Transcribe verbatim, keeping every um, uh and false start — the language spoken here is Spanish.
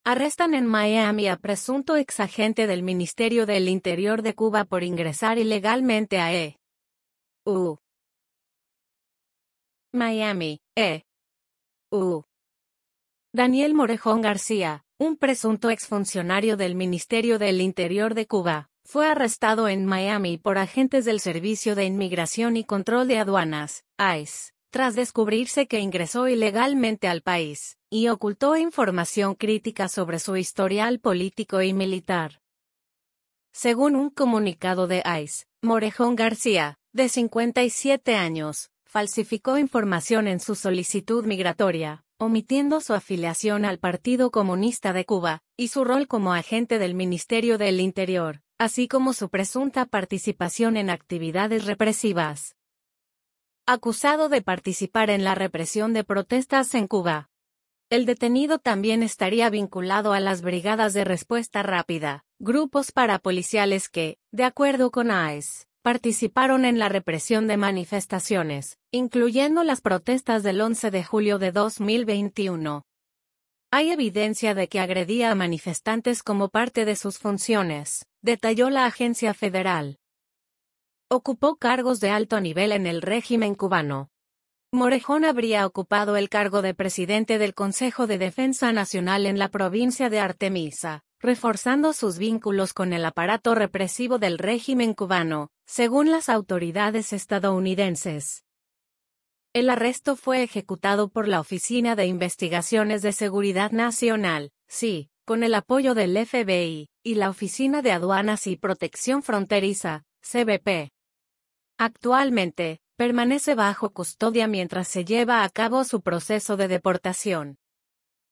Arrestan en Miami a presunto exagente del Ministerio del Interior de Cuba por ingresar ilegalmente a E U Miami, E U Daniel Morejón García, un presunto exfuncionario del Ministerio del Interior de Cuba, fue arrestado en Miami por agentes del Servicio de Inmigración y Control de Aduanas, I C E, tras descubrirse que ingresó ilegalmente al país, y ocultó información crítica sobre su historial político y militar. Según un comunicado de I C E, Morejón García, de cincuenta y siete años, falsificó información en su solicitud migratoria, omitiendo su afiliación al Partido Comunista de Cuba, y su rol como agente del Ministerio del Interior, así como su presunta participación en actividades represivas. Acusado de participar en la represión de protestas en Cuba. El detenido también estaría vinculado a las Brigadas de Respuesta Rápida, grupos parapoliciales que, de acuerdo con I C E, participaron en la represión de manifestaciones, incluyendo las protestas del once de julio de dos mil veintiuno. Hay evidencia de que agredía a manifestantes como parte de sus funciones, detalló la agencia federal. Ocupó cargos de alto nivel en el régimen cubano. Morejón habría ocupado el cargo de presidente del Consejo de Defensa Nacional en la provincia de Artemisa, reforzando sus vínculos con el aparato represivo del régimen cubano, según las autoridades estadounidenses. El arresto fue ejecutado por la Oficina de Investigaciones de Seguridad Nacional, S I, con el apoyo del F B I, y la Oficina de Aduanas y Protección Fronteriza, C B P. Actualmente, permanece bajo custodia mientras se lleva a cabo su proceso de deportación.